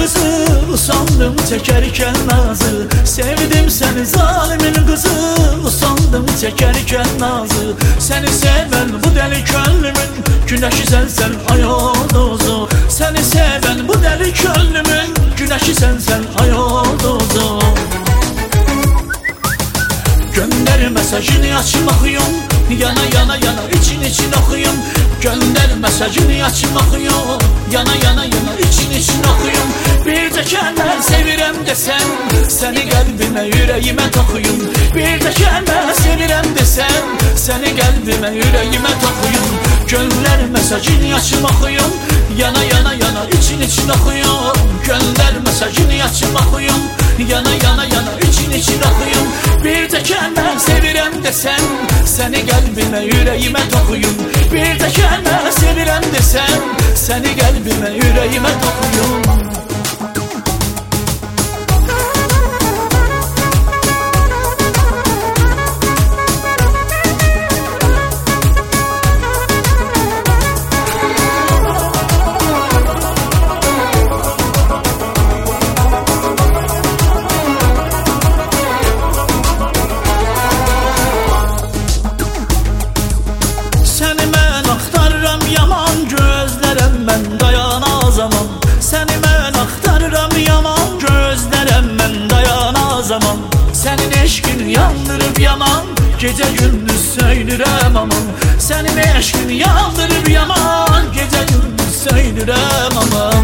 kızı, usandım çekerken nazı. Sevdim seni zalimin kızı, usandım çekerken nazı. Seni seven bu deli gönlümün, güneşi sensen ay olduzu. Seni seven bu deli gönlümün, güneşi sensen ay olduzu. Gönder mesajını açıp bakıyorum, yana yana yana için için okuyum. Gönder mesajını açıp bakıyorum, yana yana yana için için okuyum. Bir de kendime sevirem desen, seni kalbime yüreğime tokuyum. Bir de kendime sevirem desen, seni kalbime yüreğime tokuyum. Gönder mesajını açıp bakıyorum, yana yana yana için için okuyum. Gönder mesajını açıp bakıyorum, yana yana yana için için okuyum. Bir de kendime sevirem desen, seni kalbime yüreğime tokuyum. Bir de kendime sevirem desen, seni kalbime yüreğime tokuyum. Senin eşkin yandırıp yaman, gece gündüz söylürem aman. Senin eşkin yandırıp yaman, gece gündüz söylürem aman.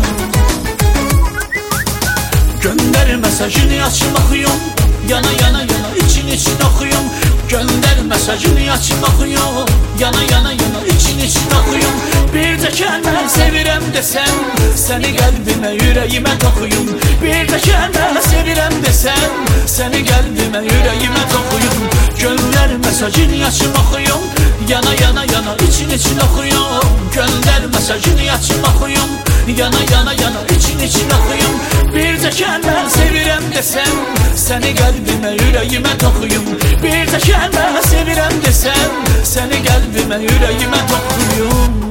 Gönder mesajını açıp bakıyorum, yana yana yana için için okuyum. Gönder mesajını açıp bakıyorum, yana yana yana için için okuyum. Bir de kendime sevirem desen, seni kalbime yüreğime tokuyum. Bir de kendime sevirem desen, seni kalbime yüreğime tokuyum. Gönder mesajını açıp bakıyorum, yana yana yana için için okuyum. Gönder mesajını açıp bakıyorum, yana yana yana için için okuyum. Bir de kendime sevirem desen, seni kalbime yüreğime tokuyum. Bir de kendime sevirem desen, seni kalbime yüreğime tokuyum.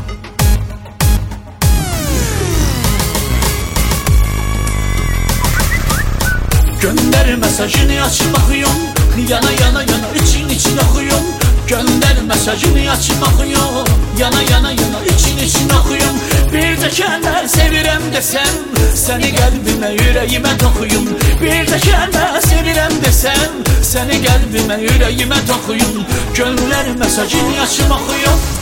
Gönder mesajını açıp bakıyorum, yana yana yana için için okuyum. Gönder mesajını açıp bakıyorum, yana yana yana için için okuyum. Bir de kendime sevirem desen, seni kalbime yüreğime tokuyum. Bir de kendime sevirem desen, seni kalbime yüreğime tokuyum. Gönder mesajını açıp bakıyorum,